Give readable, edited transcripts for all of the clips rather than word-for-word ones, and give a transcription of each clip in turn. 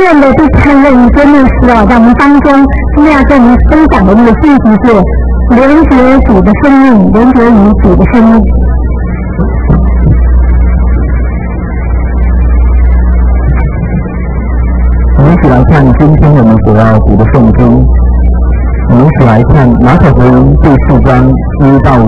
天的第3位节目是在我们当中，今天要跟我们分享的那个信息是连结主的生命，连结于主的生命。 我们一起来看今天我们所要读的圣经。我们一起来看马可福音第4章1到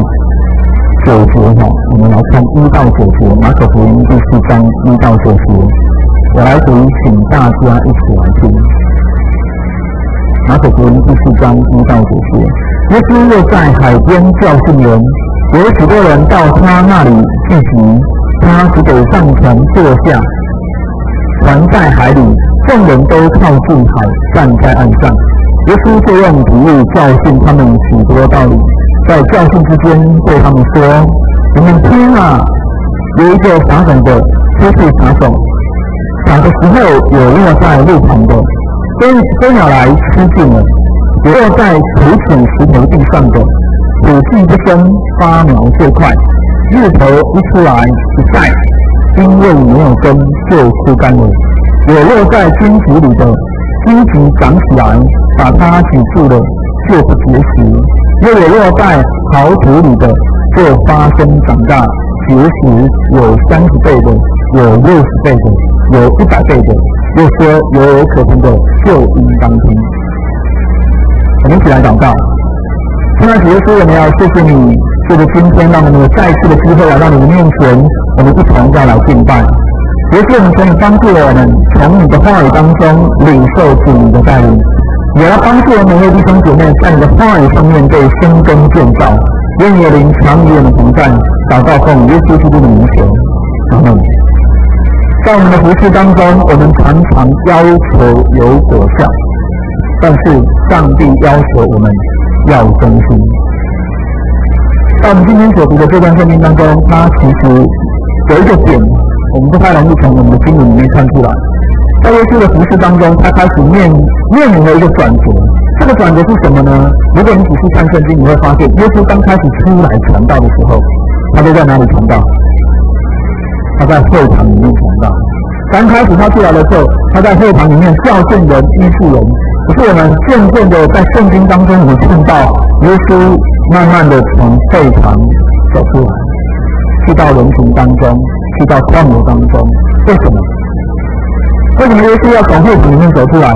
9节。我们来看1到9节，马可福音第4章1到9节。我来读，请大家一起来听。马可福音第4章1到9节。耶稣又在海边教训人，有许多人到他那里聚集，他只得上船坐下，船在海里，众人都靠近海，站在岸上。耶稣就用比喻教训他们许多道理，在教训之间对他们说：你们听啊，有一个撒种的出去撒种，撒的时候有落在路旁的，飞鸟来吃尽了；有落在土土石头地上的，土气不深，发苗就快，日头一出来一晒，因为没有根就枯干了；有落在荆棘里的，荆棘长起来，把它挤住了，就不结实；又有落在好土里的，就发生长大，结实，有30倍的，有60倍的，有100倍的。又说有可听的，就应当听。我们一起来祷告。亲爱的耶稣，我们要谢谢你，借着今天让我们有再次的机会来到你的面前，我们一同再来敬拜。也是我们求你帮助我们从你的话语当中领受主你的带领，也要帮助我们每位弟兄姐妹在你的话语上面被生根建造。愿你的灵常与我们同在，祷告奉耶稣基督的名求，阿门。在我们的服事当中，我们常常要求有果效，但是上帝要求我们要忠心。在我们今天所读的这段圣经当中，它其实有一个点，我们不太容易从我们的经文里面看出来。在耶稣的服事当中，他开始面临了一个转折。这个转折是什么呢？如果你仔细看圣经，你会发现，耶稣刚开始出来传道的时候，他都在哪里传道？他在会堂里面传道。刚开始他出来的时候，他在会堂里面教训人、医治人。可是我们渐渐的在圣经当中，我们看到耶稣慢慢的从会堂走出来，去到人群当中，去到旷野当中。为什么？为什么耶稣要从会堂里面走出来？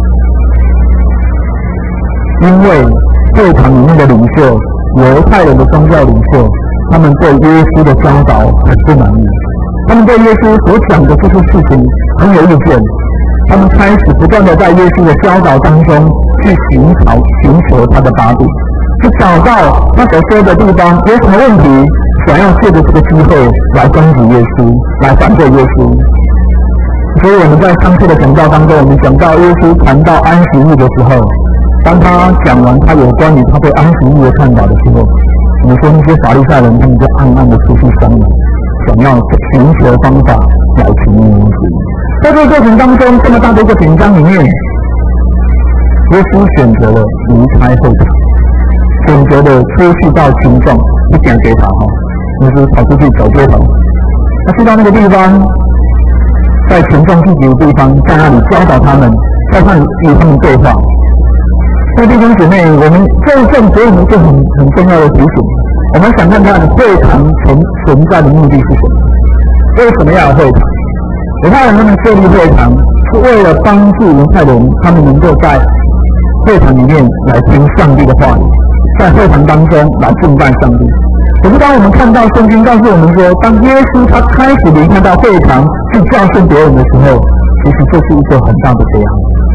因为会堂里面的领袖，犹太人的宗教领袖，他们对耶稣的教导很不满意，他们对耶稣所讲的这些事情很有意见，他们开始不断的在耶稣的教导当中去寻求他的把柄，去找到他所说的地方有什么问题，想要借着这个机会来攻击耶稣，来反对耶稣。所以我们在上次的讲道当中，我们讲到耶稣谈到安息日的时候，当他讲完他有关于他对安息日的看法的时候，我们说那些法利赛人他们就暗暗的出去商量，想要寻求方法来评论耶稣。在这个过程当中，这么大的一个紧张里面，耶稣选择了离开会场，选择了出去到群众，不讲给他耶稣跑出去走街头，他去到那个地方，在群众聚集的地方，在那里教导他们，在那里与他们对话。那弟兄姐妹，我们这一阵给我们一个很重要的提醒，我们想看看会堂存在的目的是什么？为什么要有会堂？犹太人他们设立会堂是为了帮助犹太人，他们能够在会堂里面来听上帝的话语，在会堂当中来敬拜上帝。可是当我们看到圣经告诉我们说，当耶稣他开始离开到会堂去教训别人的时候，其实这是一个很大的悲哀。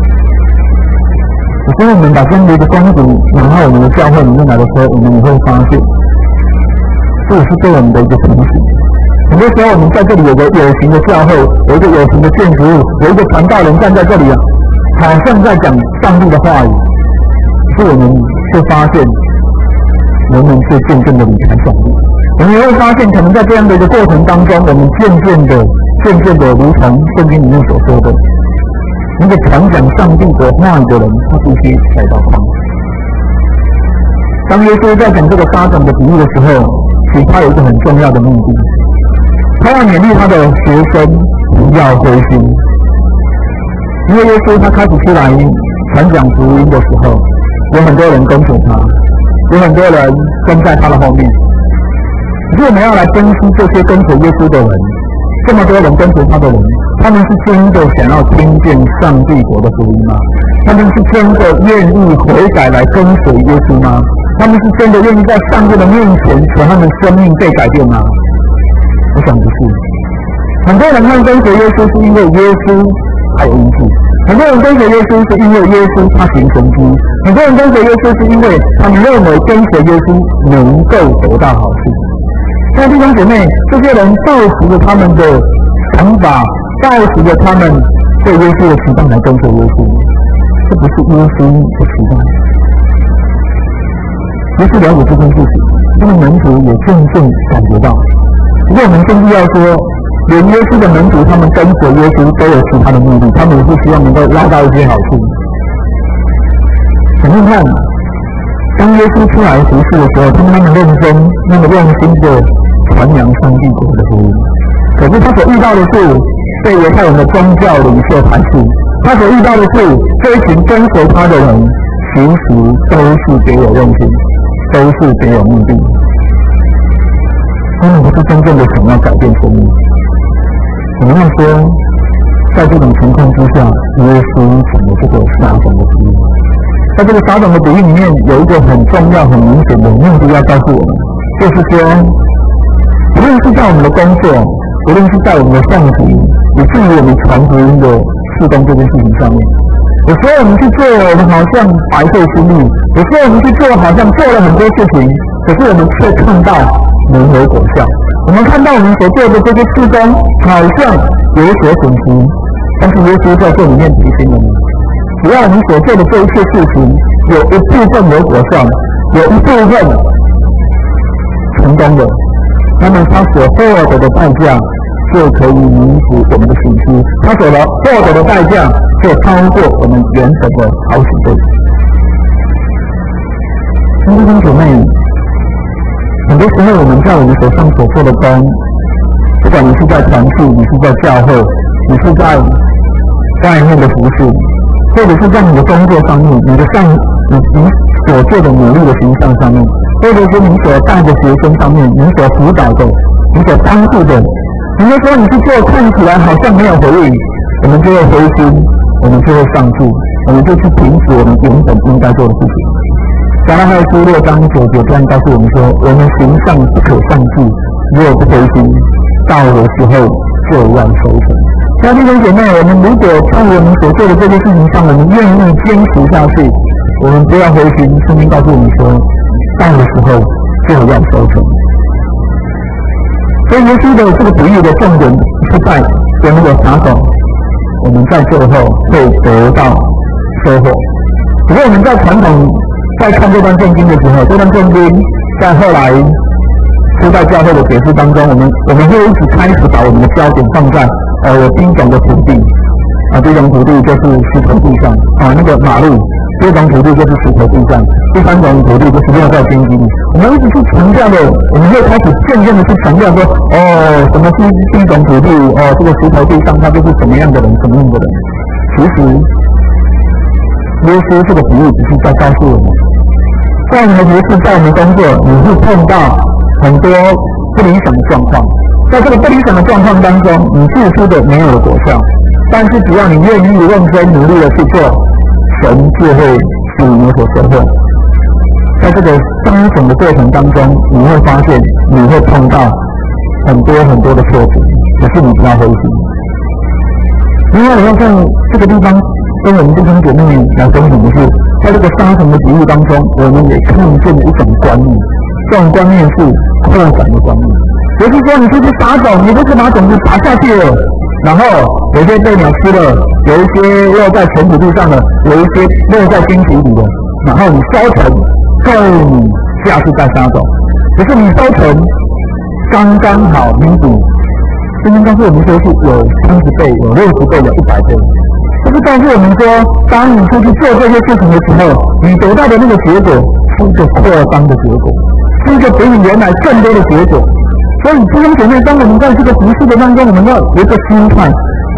所以我们把这样的一个光景拿到我们的教会里面来的时候，我们也会发现，这也是对我们的一个提醒。很多时候我们在这里有个有形的教会，有一个有形的建筑物，有一个传道人站在这里好像在讲上帝的话语，可是我们却发现人们却渐渐的离开上帝。我们也会发现，可能在这样的一个过程当中，我们渐渐的如同圣经里面所说的，那个传讲上帝的话语的人，他必须来到旷野。当耶稣在讲这个撒种的比喻的时候，其实他有一个很重要的目的，他要勉励他的学生不要灰心。 因为耶稣他开始出来传讲福音的时候，有很多人跟随他，有很多人跟在他的后面。可是我们要来分析这些跟随耶稣的人，这么多人跟随他的人，他们是真的想要听见上帝国的福音吗？他们是真的愿意悔改来跟随耶稣吗？他们是真的愿意在上帝的面前使他们生命被改变吗？我想不是。很多人看跟随耶稣是因为耶稣他有应许，很多人跟随耶稣是因为耶稣他行神迹，很多人跟随耶稣是因为他们认为跟随耶稣能够得到好处。但弟兄姐妹，这些人抱持着他们的想法，抱持着他们对耶稣的期待来跟随耶稣，这不是耶稣的期待。耶稣了解这件事情，他的门徒也渐渐感觉到。不过我们甚至要说，连耶稣的门徒他们跟随耶稣都有其他的目的，他们也是希望能够捞到一些好处。想想看，当耶稣出来服事的时候，他们那么认真、那么用心的传扬上帝国的福音，可是他所遇到的是被犹太人的宗教领袖排斥，他所遇到的是这一群跟随他的人，其实都是别有用心，都是别有目的。他们不是真正的想要改变生命。我们要说，在这种情况之下，耶稣讲的这个撒种的比喻，在这个撒种的比喻里面，有一个很重要、很明显的目的要告诉我们，就是说，无论是在我们的工作，无论是在我们的上级，以至于我们传福音的事工这件事情上面，有时候我们去做，我们好像白费心力；有时候我们去做，好像做了很多事情，可是我们却看到没有果效。我们看到我们所做的这些事工，好像有所损失，但是耶稣在这里面提醒我们，只要我们所做的这一切事情，有一部分有果效，有一部分成功的，那么他所获得的代价就可以弥补我们的损失，他所获得的代价就超过我们原本的好几倍。弟兄姊妹，很多时候我们在我们手上所做的工，不管你是在团契，你是在教会，你是在外面的服事，或者是在你的工作上面，你所做的努力的形象上面，或者是你所带的学生上面，你所辅导的，你所帮助的，很多时候你去做看起来好像没有回应，我们就会灰心，我们就会上诉，我们就去停止我们原本应该做的事情。加拉太书6章9节这样告诉我们说，我们行善不可上诉，若不灰心，到的时候就要收成。弟兄姐妹，我们如果在我们所做的这些事情上，我们愿意坚持下去，我们不要灰心。圣经告诉我们说，到的时候就要收成。所以耶稣的这个比喻的重点是在我们的撒种，我们在最后会得到收获。可是我们在传统在看这段圣经的时候，这段圣经在后来初代教会的解释当中，我们会一直开始把我们的焦点放在有第一种的土地第一种土地就是石头地上那个马路，第二种土地就是石头地上，第三种土地就是落在荆棘里。我们一直去强调的，我们会开始渐渐的去强调说，什么是第一种土地？这个石头地上它就是什么样的人，什么样的人。其实耶稣这个比喻只是在告诉我们，在我们的服事，在我们工作，你会碰到很多不理想的状况，在这个不理想的状况当中，你付出的没有了果效，但是只要你愿意认真努力的去做，神就会使你有所收获。在这个撒种的过程当中，你会发现你会碰到很多很多的挫折，可是你不要灰心。另外，我要在这个地方跟我们弟兄姐妹来分享的是，在这个撒种的比喻当中，我们也看见了一种观念，这种观念是扩展的观念。也就是说，你出去撒种，你不是把种子撒下去了，然后有些被鸟吃了，有一些落在全土地上了，有一些落在荆棘里了，然后你收成，够你下次再撒种。可是你收成刚刚好弥补，圣经告诉我们说是有30倍、有60倍、有100倍。这是告诉我们说，当你出去做这些事情的时候，你得到的那个结果是一个扩张的结果，是一个比你原来更多的结果。所以弟兄姐妹，当我们在这个服事的当中，我们要有一个心态，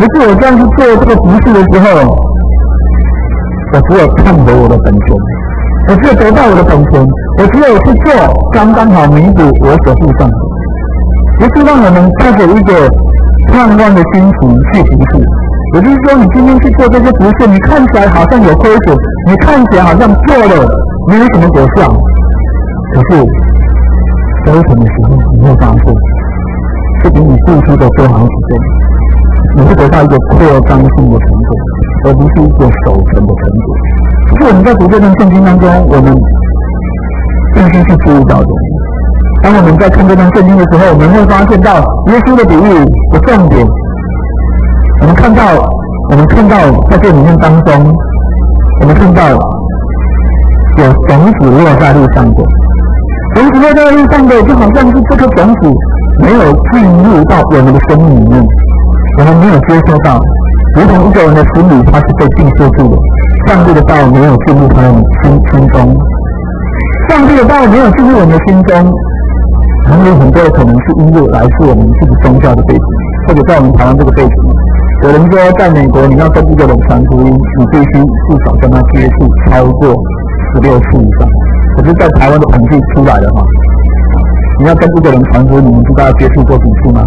可是我这样去做这个服事的时候，我只有看回我的本钱，我只有得到我的本钱，我只有去做刚刚好弥补我所付上的。也是让我们带着一个盼望的心情去服事。也就是说，你今天去做这些服事，你看起来好像有亏损，你看起来好像做了没有什么果效，可是收成的时候，你会发现，是比你付出的多好几倍。你会得到一个扩张性的成果，而不是一个守成的成果。这是我们在读这段圣经当中，我们必须去注意到的。当我们在看这段圣经的时候，我们会发现到耶稣的比喻的重点。我们看到在这里面当中，我们看到有种子落在路上的，种子落在路上的，就好像是这颗种子没有进入到我们的生命里面，我们没有接收到，如同一个人的心里他是被禁锢住的，上帝的道没有进入他的心中，上帝的道没有进入我们的心中。还有很多的可能是因为来自我们自己宗教的背景，或者在我们台湾这个背景。有人说，在美国你要跟一个人传福音，你必须至少跟他接触超过16次以上。可是，在台湾的统计出来的话，你要跟一个人传福音，你们知道要接触过几次吗？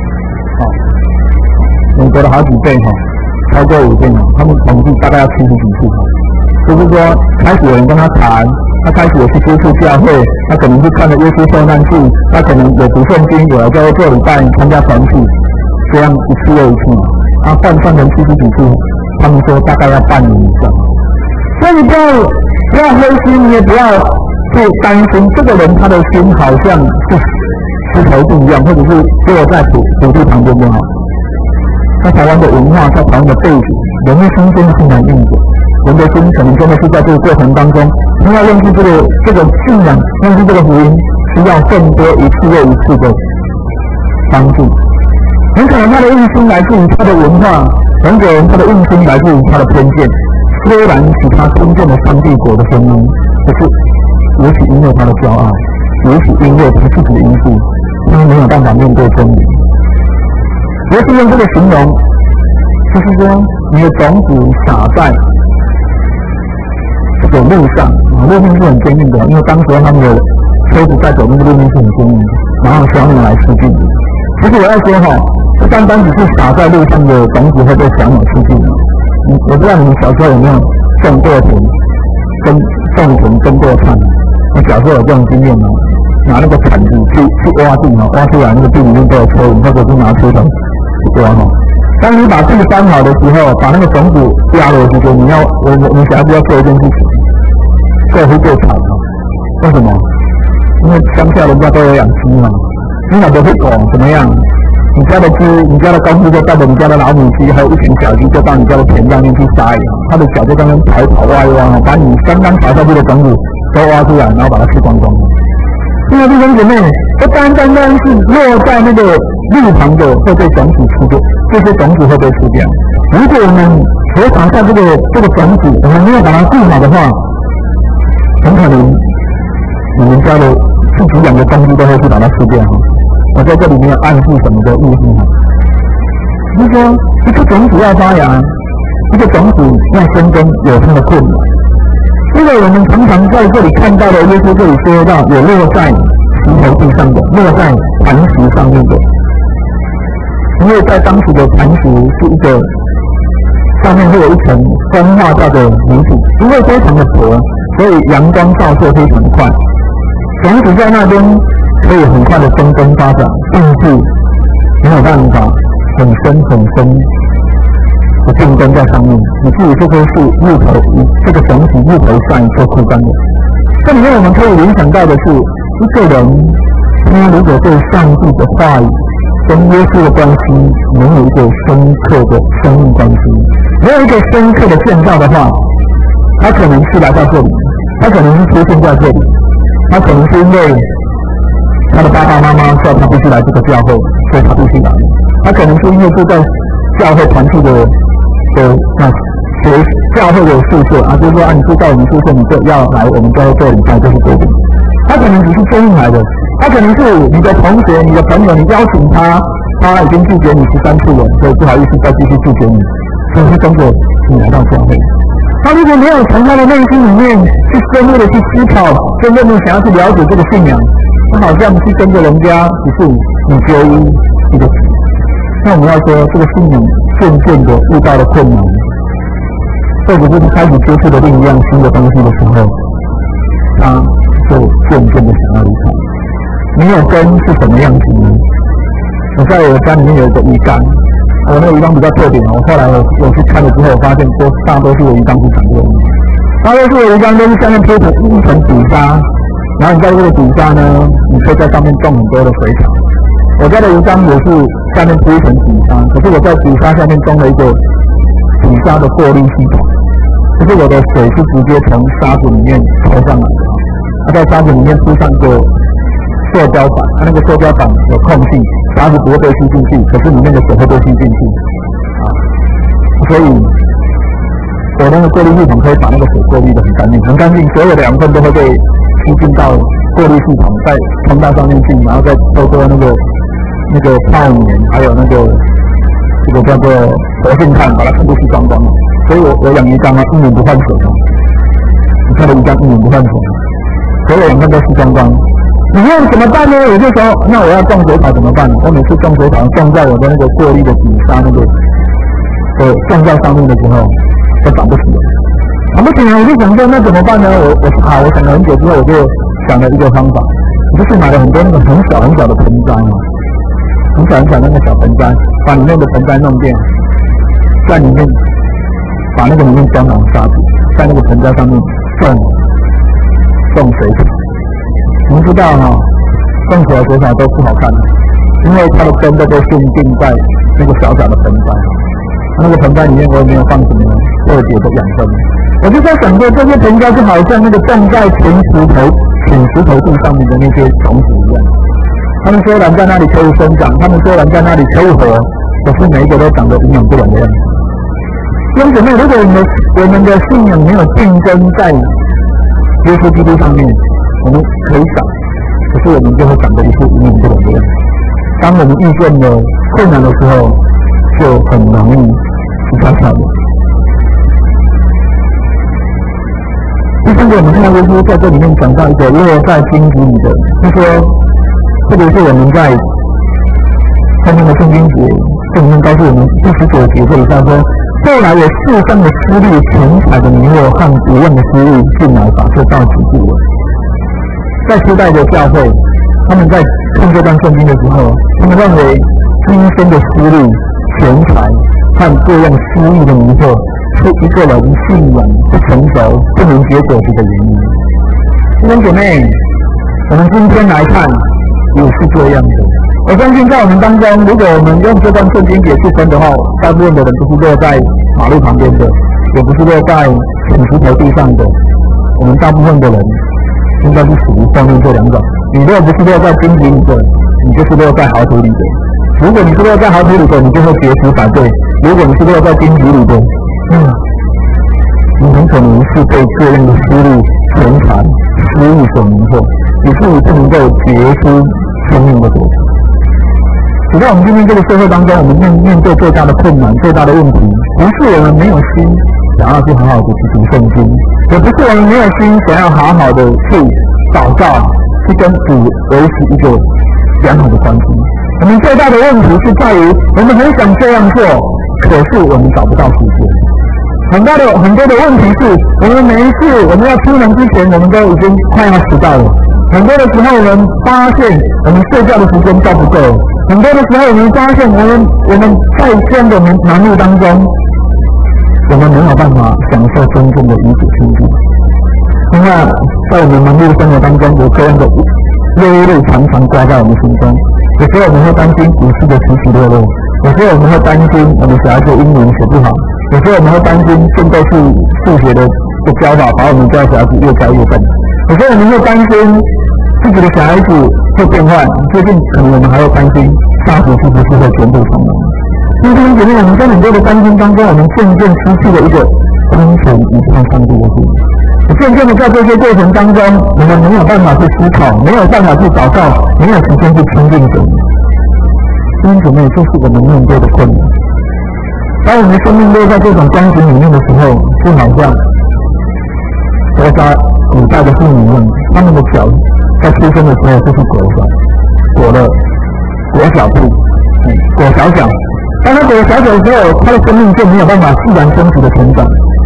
美国的好几倍超过5倍他们统计大概要70几次就是说，开始有人跟他谈，他开始有去接触教会，他可能是看了耶稣受难记，他可能有读圣经，有来教会做礼拜，参加团契，这样一次又一次他换算成70几次，他们说大概要半年以上。所以你不要灰心，你也不要去担心这个人他的心好像是石头不一样，或者是落在土地旁边就好。在台湾的文化，在台湾的背景，人的心真的是难应付。人的心可能真的是在这个过程当中，他要认识这个信仰，认识这个福音，需要更多一次又一次的帮助。很可能他的硬心来自于他的文化，很可能他的硬心来自于他的偏见。虽然使他听见了上帝国的声音，可是也许因为他的骄傲，也许因为他自己的因素，他没有办法面对真理。耶稣用这个形容，就是说你的种子撒在这个路上，路面是很坚硬的，因为当时他们的车子在走那个路面是很坚硬的，然后需要用来吃进的。其实我要说不单单只是撒在路上的种子会被小鸟吃进的。我不知道你们小时候有没有种过田、种田、耕过菜？我小时候有这种经验吗？拿那个铲子去挖地挖出来那个地里面都有蚯蚓，或者是拿锄头去挖当你把地翻好的时候，把那个种子压了的时候，你小孩子要做一件事情，做会最惨为什么？因为乡下人家都有养鸡嘛，你哪都会懂怎么样？你家的鸡，你家的公鸡就带着你家的老母鸡，还有一群小鸡，就到你家的田上面去撒野，它的脚就刚刚跑挖一挖，把你刚刚撒下去的种子都挖出来，然后把它吃光光。因为弟兄姐妹，不单单是落在那个路旁的会被种子吃掉，这些种子会被吃掉。如果我们所撒下这个种子，我们没有把它顾好的话，很可能你们家的自己养的公鸡都会去把它吃掉。我在这里没有暗示什么的意思就是说，一个种子要发芽，一个种子要生根，有它的困难。因为我们常常在这里看到的，耶稣这里说到有落在石头地上的，落在磐石上面的。因为在当时的磐石是一个上面会有一层风化掉的泥土，因为非常的薄，所以阳光照射非常快，种子在那边可以很快的生根发展，甚至没有办法很深的种根在上面，以至于这棵树木头这个种子木头上就枯干了。这里面我们可以联想到的是，一个人他如果对上帝的话语跟耶稣的关系能有一个深刻的生命关系，没有一个深刻的建造的话，他可能是来到这里，他可能是出现在这里，他可能是因为他的爸爸妈妈叫他必须来这个教会，所以他必须来。他可能是因为住在教会团契的教会的宿舍就是说你住在我们宿舍，你就要来我们教会做礼拜，这是规定。他可能只是真来的，他可能是你的同学、你的朋友，你邀请他他已经拒绝你13次了，所以不好意思再继续拒绝你，所以就跟着你来到教会。他如果没有从他的内心里面去深入的去思考，真正的想要去了解这个信仰，他好像是跟着人家只是你纠一个词。那我们要说，这个信仰渐渐的遇到了困难，或者是开始接触了另一样新的东西的时候，他就渐渐的想要离开。没有根是什么样子呢？我在我家里面有一个鱼缸，我那个鱼缸比较特别，我后来我去看了之后，我发现大多数的鱼缸是长这样，大多数的鱼缸都是下面铺一层底沙，然后你在这个底沙呢，你可以在上面种很多的水草。我家的鱼缸也是下面铺一层底沙，可是我在底沙下面种了一个底沙的过滤系统，就是我的水是直接从沙子里面抽上来的，它在沙子里面铺上一个塑胶板，它那个塑胶板有空隙，沙子不会被吸进去，可是里面的水会被吸进去，所以我那个过滤系统可以把那个水过滤得很干净，很干净，所有的养分都会被吸进到过滤系统，再通到上面去，然后再透过那个泡棉，还有这个叫做活性炭，把它全部吸光光了。所以我养鱼缸啊，1年不换水的，你看的鱼缸1年不换水，所有养分都吸光光。你用怎么办呢？有些时候，那我要种水草怎么办？我每次种水草种在我的那个过滤的底沙种在上面的时候，都长不起来。长不起来，我就想说，那怎么办呢？我想了很久之后，我就想了一个方法，我就是买了很多那个很小很小的盆栽嘛，很小很小的那个小盆栽，把里面的盆栽弄掉，在里面把那个里面装满沙子，在那个盆栽上面种水草。你们知道种出来水草都不好看，因为它的根都被限定在那个小小的盆栽，那个盆栽里面我也没有放什么特别的养分。我就在想说，这些盆栽就好像那个种在浅石头地上面的那些种子一样，他们虽然在那里可以生长，他们虽然在那里可以活，可是每一个都长得营养不良的样子。弟兄姊妹，如果我们的信仰没有定根在耶稣基督上面，我们可以长，可是我们就会长得一副营养不良的样子。当我们遇见了困难的时候，就很容易离开教会。第三个，我们看到耶稣在这里面讲到一个落在荆棘里的，就说，特别是我们在后面的圣经节，这里面告诉我们第19节这里他说，后来有世上的私利、钱财的迷惑和无用的私欲进来，把这道止住了。在初代的教会，他们在看这段圣经的时候，他们认为今生的私利、钱财和各样私欲的迷惑，是一个人信仰不成熟、不能结果子的原因。弟兄姐妹，我们今天来看也是这样的。我相信在我们当中，如果我们用这段圣经解去分的话，大部分的人不是落在马路旁边的，也不是落在浅石头地上的，我们大部分的人应该是属于后面这两种。你若不是落在荆棘里的，你就是落在豪土里的。如果你是落在豪土里的，你就会绝食反对；如果你是落在荆棘里的，你很可能是被各样的私利、钱财、私欲所迷惑，以至于不能够结出生命的果子。只在我们今天这个社会当中，我们面对最大的困难、最大的问题，不是我们没有心想要去好好的去读圣经，也不是我们没有心想要好好的去祷告，去跟主维持一个良好的关系。我们最大的问题是在于，我们很想这样做，可是我们找不到时间。很多的问题是，我们每一次我们要出门之前，我们都已经快要迟到了。很多的时候，我们发现我们睡觉的时间都不够。很多的时候，我们发现我们在这样的忙碌当中，我们没有办法享受真正的与主亲近。另外，在我们忙碌的生活当中，有各样的忧虑常常挂在我们心中。有时候我们会担心股市的起起落落，有时候我们会担心我们小孩子英文写不好，有时候我们会担心现在是数学的教法把我们家小孩子越教越笨，有时候我们会担心自己的小孩子会变坏，最近可能我们还会担心大学是不是会全部重来。弟兄姐妹，我们在很多的担心当中，我们渐渐失去了一个单纯依靠上帝的心。渐渐的在这些过程当中，我们没有办法去思考，没有办法去祷告，没有时间去亲近神。 弟兄姊妹，这是我们面对的困难。当我们的生命落在这种光景里面的时候，就好像国家古代的妇女一样，他们的脚在出生的时候就是裹小，裹小布，裹小脚。当他裹小脚的时候，他的生命就没有办法自然真实的成长。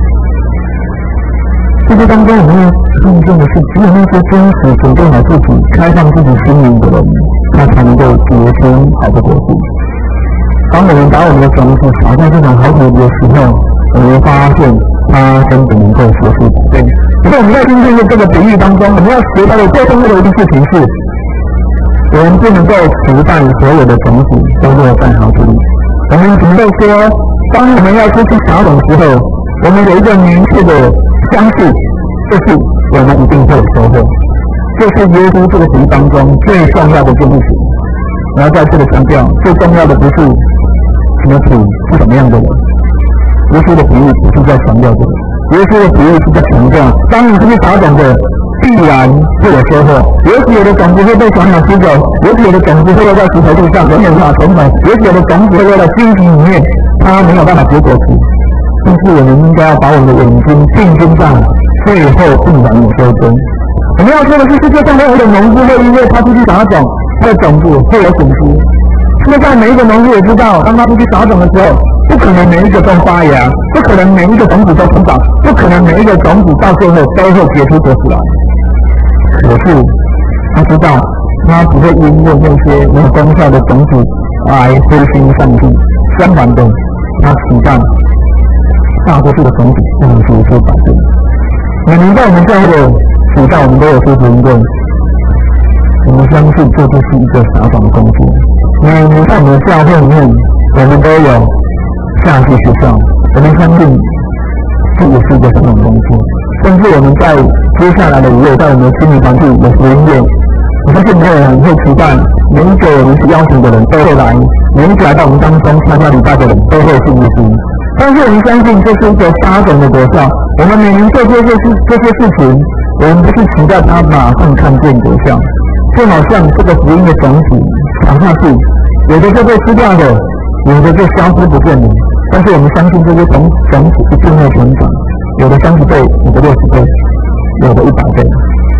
这些当中，我们要看见的是，只有那些真实准备好自己、开放自己心灵的人，他才能够结出好的果子。当我们把我们的种子撒在这种好土的时候，我们发现它真的能够结出果子。所以我们在今天的这个比喻当中，我们要学到的最重要的一件事情是，我们不能够期待所有的种子都落在好土里。我们只能够说，当我们要出去撒种的时候，我们有一个明确的相信，就是我们一定会有收获。这是耶稣这个比喻当中最重要的一件事情。然后在这里强调，最重要的不是什么土是什么样的人，耶稣的比喻不是在强调这个，耶稣的比喻是在强调，当你出去撒种的，必然会有收获。也许有的种子会被小鸟吃走，也许有的种子会落在石头地上，永远无法成长；也许有的种子会落在荆棘里面，它没有办法结果子。但是我们应该要把我们的眼睛定睛在最后必然有收割。我们要说的是，世界上没有一个农夫会因为他出去撒种，他的种子会有损失。世界上每一个农夫也知道，当他出去撒种的时候，不可能每一个都发芽，不可能每一个种子都成长，不可能每一个种子到最后都会结出果子来。可是他知道，他不会因为那些没有功效的种子而灰心丧气，相反的，他期待大多数的种子都能结出果子。每年在我们教会的暑假，我们都有说福音会，我们相信这就是一个撒种的工作。每年在我们的教会里面，我们都有夏季学校，我们相信这也是一个撒种工作。甚至我们在接下来的5月，在我们的青年团体有福音会，我相信没有人会期待每一个我们是邀请的人都会来，每一个来到我们当中参加礼拜的人都会信耶稣。但是我们相信这是一个撒种的果效，我们每年做这些事情，我们不是期待他马上看见果效，就好像这个福音的种子撒下去，有的就被吃掉的，有的就消失不见了。但是我们相信这些种子一定会成长，有的30倍，有的60倍，有的100倍。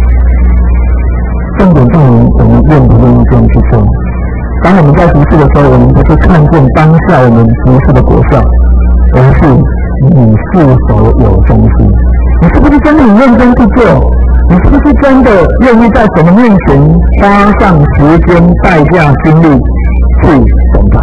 重点在于我们愿不愿意这样去做。当我们在服事的时候，我们不是看见当下我们服事的果效，而是你是否有忠心，你是不是真的很认真去做，你是不是真的愿意在神的面前花上时间、代价、精力去等待。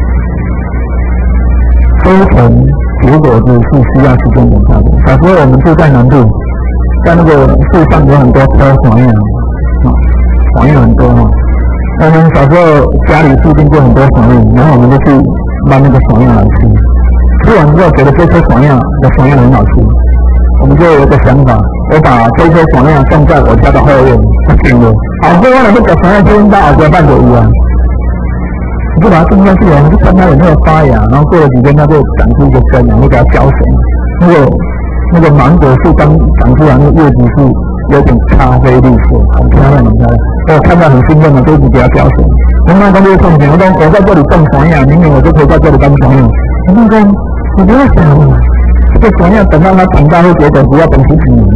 收成结果子是需要时间等待的。小时候我们住在南部，在那个树上有很多棵黄叶，黄叶很多哈。我们小时候家里附近就很多黄叶，然后我们就去搬那个黄叶来吃。吃完之后觉得这颗黄叶的黄叶很好吃，我们就有一个想法，我把这颗黄叶种在我家的后院，它挺了，好过了，这个黄叶就到我家半个月啊。你就把它种下去，我们就看它有没有发芽，然后过了几天它就长出一个根，然后给它浇水。那个芒果树刚长出来，那个叶子是有点咖啡绿色，很漂亮，很漂亮。我看到很兴奋的，就一直给它浇水。我妈刚就种田，我在这里种黄叶，明年我就可以在这里当黄叶。我妈说，你不要想了，这个黄叶等到它长大会结果，不要等10几年。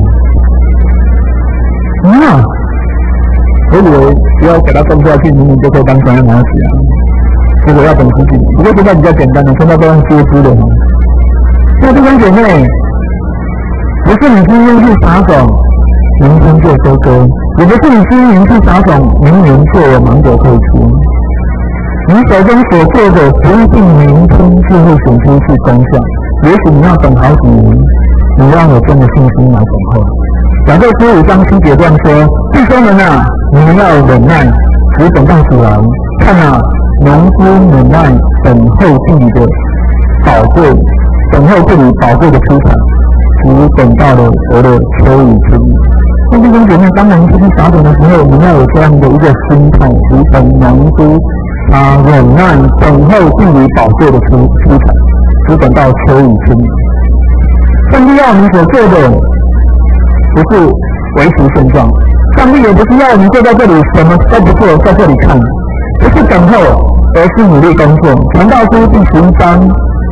我以为只要给它种下去，明年就可以当黄叶拿起啊。结果要等10几年，不过现在比较简单的，现在都用接枝的。那弟兄姐妹，不是你今天去撒种，明天就收割；也不是你今年去撒种，明年就有芒果可以吃。你手中所做的，不一定明天就会显出去功效。也许你要等好几年，你要有真的信心来等候。雅各书5章7节这样说：弟兄们啊，你们要忍耐，只等到主来。看啊，农夫忍耐等候地里的宝贵，等候这里宝贵的出产，只等到了我的秋雨春。那弟兄姐妹，当我们出去撒种的时候，我们要有这样的一个心态，如同农夫忍耐等候地里宝贵的出产，只等到秋雨春。上帝要我们所做的，不是维持现状，上帝也不是要我们坐在这里什么都不做，在这里看，不是等候，而而是努力工作。传道书第11章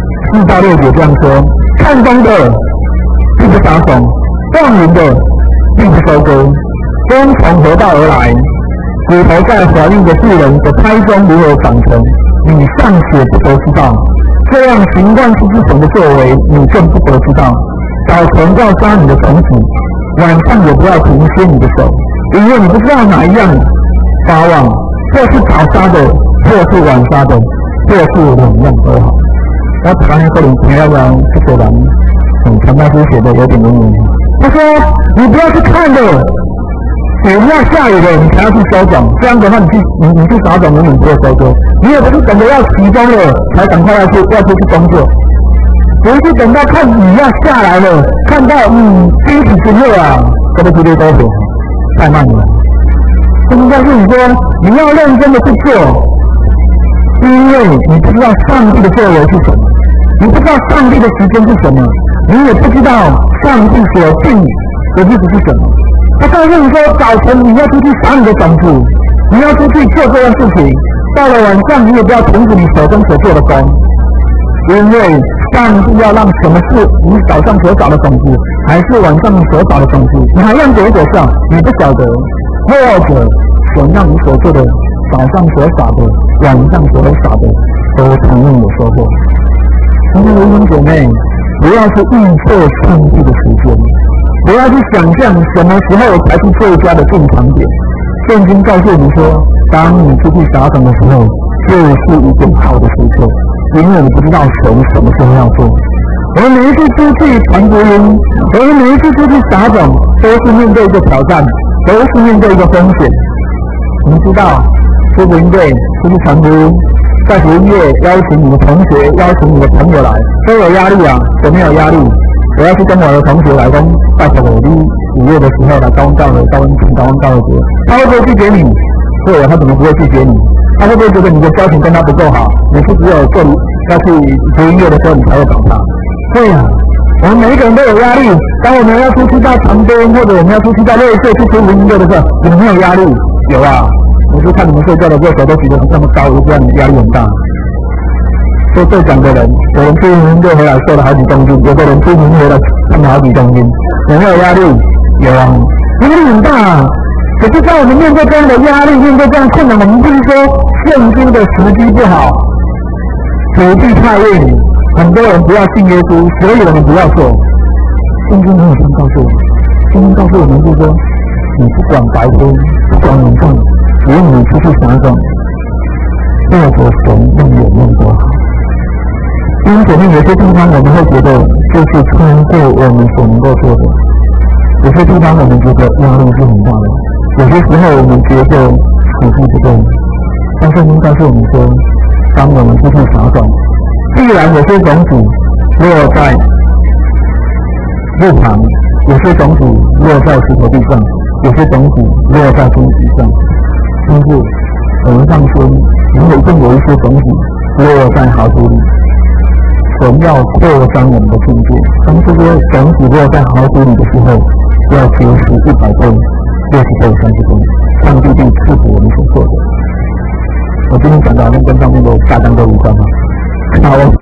4到6节这样说：看风的并不撒种，望云的并不收割，风从何道而来？骨头在怀孕的妇人的胎中如何长成，你尚且不得知道。这样行万事之神的作为，你更不得知道。早晨要杀你的种子，晚上也不要停歇你的手，因为你不知道哪一样发旺，或是早杀的，或是晚杀的，或是两样都好。我谈可能听到这个人，传道书写的有点文。他说：你不要去看的，等要下雨了，你才要去收种。这样的话，你去撒种，永远不会收割。你也不是等着要起风了，才赶快要出去工作。不是等到看雨要下来了，看到天气真热啊，这个绝对都行，太慢了。圣经告诉你说，你要认真的去做，因为你不知道上帝的作为是什么，你不知道上帝的时间是什么，你也不知道上帝所定的日子是什么。他告诉你说，早晨你要出去撒你的种子，你要出去做这样事情，到了晚上你也不要停止你手中所做的工，因为上帝要让什么是你早上所撒的种子，还是晚上所撒的种子，哪样结果上你不晓得，或者神让你所做的早上所撒的，晚上所撒的都同样有收获。亲爱的弟兄姐妹，不要去预测上帝的时间，不要去想象什么时候才是最佳的进场点。圣经告诉你说，当你出去撒种的时候，就是一个好的时刻，因为你不知道神什么时候要做。我们每一次出去传福音，我们每一次出去撒种，都是面对一个挑战，都是面对一个风险。我们知道，出福音队出去传福音，在福音夜邀请你的同学、邀请你的朋友来，都有压力啊，有没有压力？我要去跟我的同学来讲，拜托我5月的时候来高温教会节，他会不会拒绝你？对，他怎么不会拒绝你？他会不会觉得你的交情跟他不够好？你是只有做要去福音夜的时候你才会找他？对啊，我们每一个人都有压力。当我们要出去到长滨，或者我们要出去到瑞穗去出福音夜的时候，你们没有压力？有啊，我是看你们睡觉的时候手都举得那么高，我就知道你们压力很大。做队长的人，有人出营队回来瘦了好几公斤，有的人出营回来胖了好几公斤，有没有压力？有啊，压力很大啊。可是当我们面对这样的压力，面对这样困难，我们不是说现今的时机不好，土地太硬，很多人不要信耶稣，所以我们不要做。圣经没有这样告诉我们，圣经告诉我们是说，你不管白天，不管晚上，只要你出去撒种，或者神让有用多好。因为前面有些地方我们会觉得就是超过我们所能够做的，有些地方我们觉得压力是很大的，有些时候我们觉得时机不对。但圣经告诉我们说，当我们出去撒种，必然有些种子落在路旁，有些种子落在石头地上，有些种子落在荆棘上，但是我们上升一定有一些种子落在好土里。神要扩张我们的境界，当这些种子落在好土里的时候，要结实100倍、60倍、30倍，上帝必赐福我们所做的。我今天讲的好像跟上面的大纲都无关嘛。好。